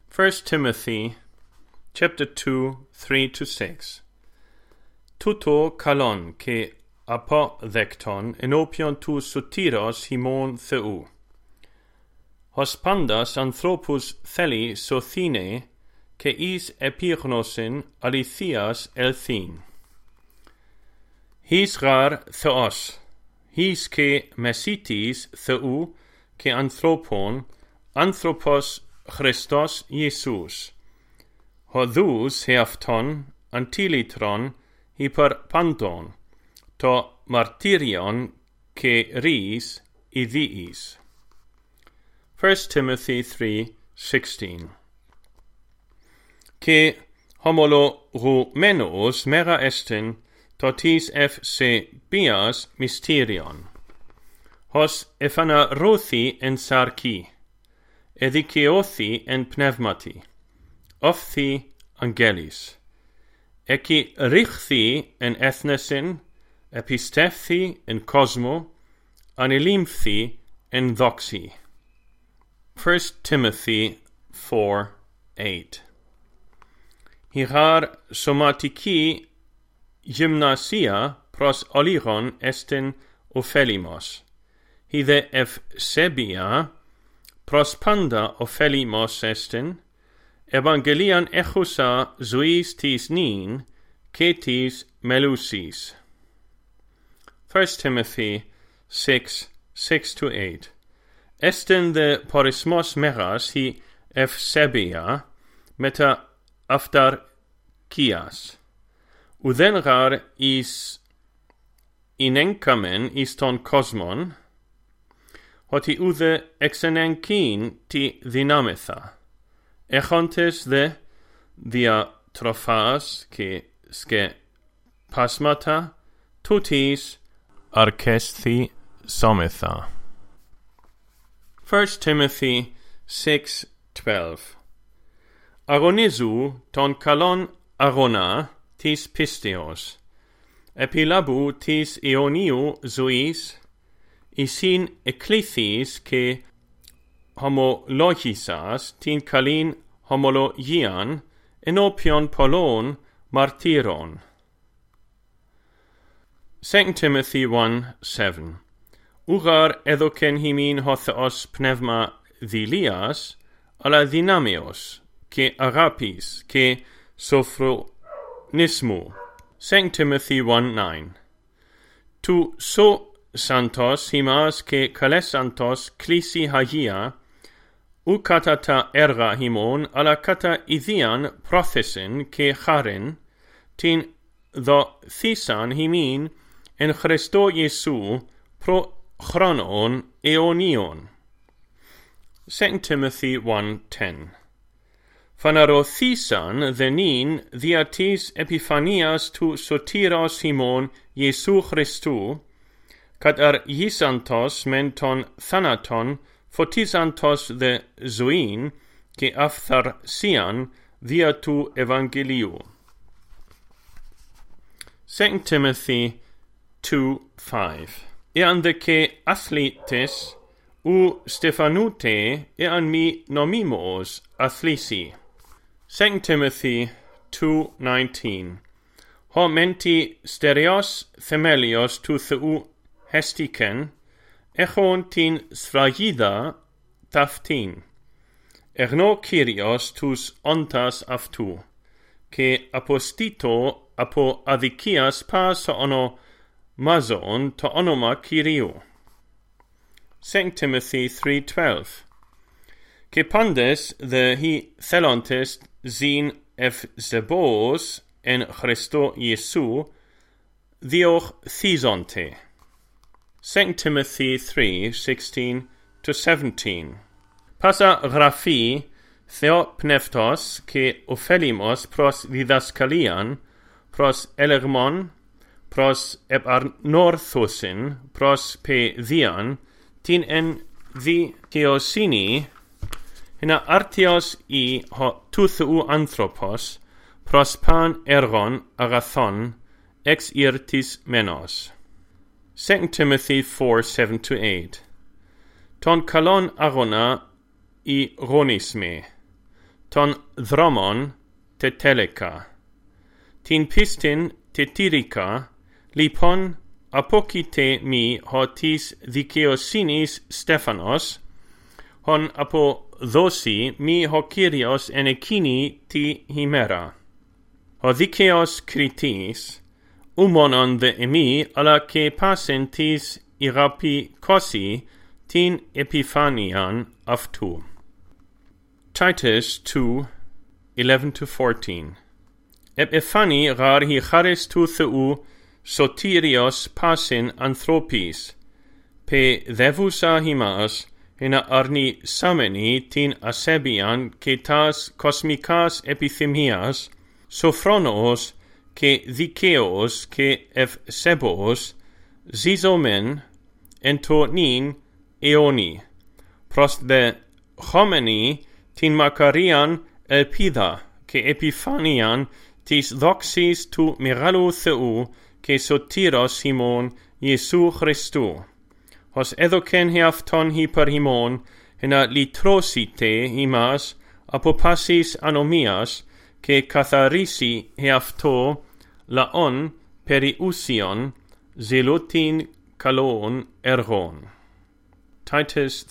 1 Timothy chapter 2, 3-6. Tuto kalon ke apodekton enopion tu sotiros himon theou. Hospandas anthropus theli sothine ke is epignosin alithias elthin. His rar theos, his ke mesitis theou ke anthropos Christos Jesus. Hodous heafton antilitron hyperpanton, to martyrion ke ris idiis. 1 Timothy 3:16. Ke homologumenos mera estin totis se bias mysterion. Hos ephanarothi en sarki, edikeothi en pneumati, ofthi angelis, eki richthi en ethnesin, epistephi en cosmo, anilimthi en doxi. 1 Timothy 4:8. Hirar somatiki gymnasia pros oliron estin ophelimos, hide Ephsebia prospanda ophelimos estin, evangelian echusa suis tis nin, ketis melusis. 1 Timothy 6:6-8. Estin de porismos meras hi Ephsebia meta aftarkias. Udenrar is inenkamen iston cosmon, hoti ude exenenkin ti dynamitha. Echontes de diatrophas ke ske pasmata tutis archesthi somitha. 1 Timothy 6:12. Agonizu ton kalon agona tis pisteos, epilabu tis ioniu suis, isin eklithis ke homologisas tin kalin homologian enopion polon martyron. 2 Timothy 1:7. Ugar edoken himin hotheos pneuma dilias ala dynamios ke agapis ke sophronismu. 2 Timothy 1:9. Tu so santos himas ke kalesantos klisi hagia ukatata erga himon ala kata idian prothesin ke charin tin tho thisan himin en Christo Jesu pro chronon eonion. 2 Timothy 1:10. Phanarothisan thenin diatis epiphanias tu sotiros himon Jesu Christu, kat yisantos menton thanaton photisantos de zoin ke aphtharsian dia tu evangeliu. 2 Timothy 2:5. Ean de ke athletes u Stephanute ean mi nomimos athlisi. 2 Timothy 2:19. Ho menti stereos themelios tu theu hestiken, echon tin sfragida taftin. Erno Kyrios tus ontas aftu, ke apostito apo adikias pas ono mazon to onoma Kyrio. 2 Timothy 3:12. Ke pandes the hi thelontes zin Ephsebos en Christo Jesu dioch thizonte. 2 Timothy 3:16-17. Pasa graphi theopneftos ke ophelimos pros didaskalian, pros elermon, pros eparnorthosin, pros pe dian, tin en di theosini, hina artios I ho tutheu anthropos, pros pan ergon agathon, ex irtis menos. 2 Timothy 4:7-8. Ton kalon agona I ronisme, ton dhromon tetelica, tin pistin tetirica, lipon apokite mi hotis δικαιοσύνης Στέφανος, hon αποδώσει mi ho Kyrios εν εκείνη τη ημέρα. Ο δίκαιος κριτής, ου μόνον δε εμεί, αλλά και πάσεν της ηγαπηκώσει την επιφάνειαν αυτού. Titus 2:11-14. Επιφάνει γάρ η χάρις του Θεού σωτήριος πάσιν ανθρώπης, παιδεύουσα ημάς, ενα αρνησάμενη την ασέβειαν και τας κοσμικάς επιθυμίας, σοφρόνος και δικαίος και ευσέβος, ζήσομεν εν το νυν αιώνι, προς δε χόμενη την μακαρίαν ελπίδα και επιφάνειαν της δόξης του μεγάλου Θεού και σωτήρος ημών Ιησού Χριστού, ως έδωκεν εαυτόν υπέρ ημών, ενα λυτρώσιτε ημάς από πάσης ανομίας και καθαρίσει εαυτό λαόν περιούσιον ζηλούτην καλών έργων. Titus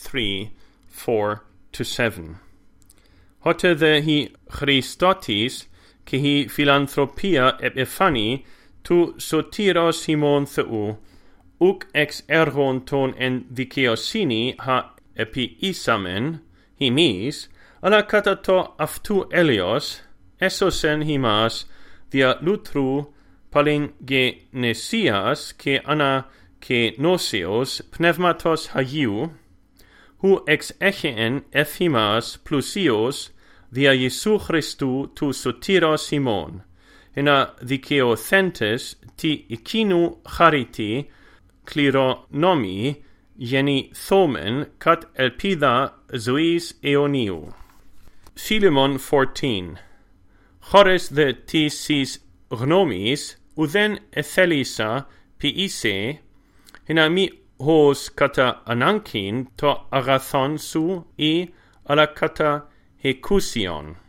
3:4-7. Hote δε η Χριστότης και η φιλανθρωπία επιφάνει του σωτήρος ημών Θεού, ουκ εξ έργων των εν δικαιοσύνη ha επιήσαμεν ημείς, αλλά κατά το αυτού έλεος έσωσεν ημάς δια λούτρου παλιγγενεσίας και ανα και νόσεως πνεύματος Αγίου, ου εξ έχεεν εφ' ημάς πλουσίως δια Ιησού Χριστού του σωτήρος ημών, ενα δικαιοθέντες τι εκείνου χάριτι κληρονόμοι γεννηθόμεν κατ ελπίδα ζωής αιωνίου. Philemon 14. Χώρες δε της γνώμης ουδέν εθέλησα ποιήσε, ενα μη ως κατά ανάγκην το αγαθόν σου ή αλλά κατά εκούσιον.